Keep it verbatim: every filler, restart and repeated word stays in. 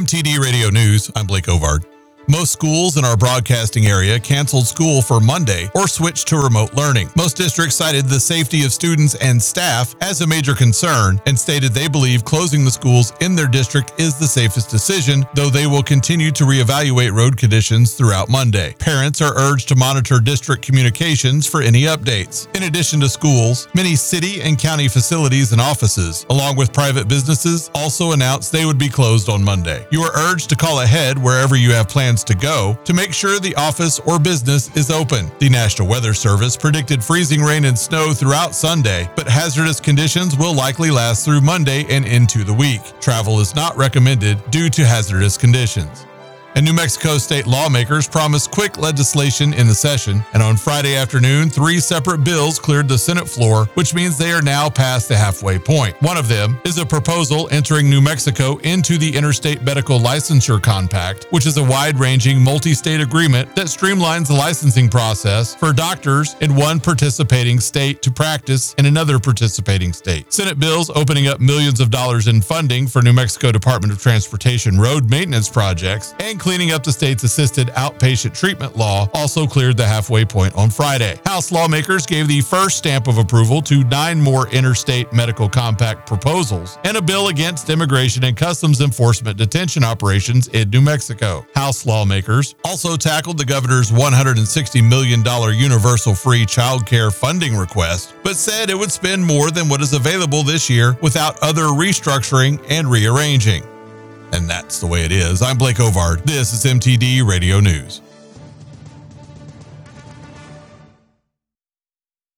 T D Radio News, I'm Blake Ovard. Most schools in our broadcasting area canceled school for Monday or switched to remote learning. Most districts cited the safety of students and staff as a major concern and stated they believe closing the schools in their district is the safest decision, though they will continue to reevaluate road conditions throughout Monday. Parents are urged to monitor district communications for any updates. In addition to schools, many city and county facilities and offices, along with private businesses, also announced they would be closed on Monday. You are urged to call ahead wherever you have plans to go to make sure the office or business is open. The National Weather Service predicted freezing rain and snow throughout Sunday, but hazardous conditions will likely last through Monday and into the week. Travel is not recommended due to hazardous conditions. And New Mexico state lawmakers promised quick legislation in the session, and on Friday afternoon, three separate bills cleared the Senate floor, which means they are now past the halfway point. One of them is a proposal entering New Mexico into the Interstate Medical Licensure Compact, which is a wide-ranging multi-state agreement that streamlines the licensing process for doctors in one participating state to practice in another participating state. Senate bills opening up millions of dollars in funding for New Mexico Department of Transportation road maintenance projects and cleaning up the state's assisted outpatient treatment law also cleared the halfway point on Friday. House lawmakers gave the first stamp of approval to nine more interstate medical compact proposals and a bill against immigration and customs enforcement detention operations in New Mexico. House lawmakers also tackled the governor's one hundred sixty million dollars universal free child care funding request, but said it would spend more than what is available this year without other restructuring and rearranging. And that's the way it is. I'm Blake Ovard. This is M T D Radio News.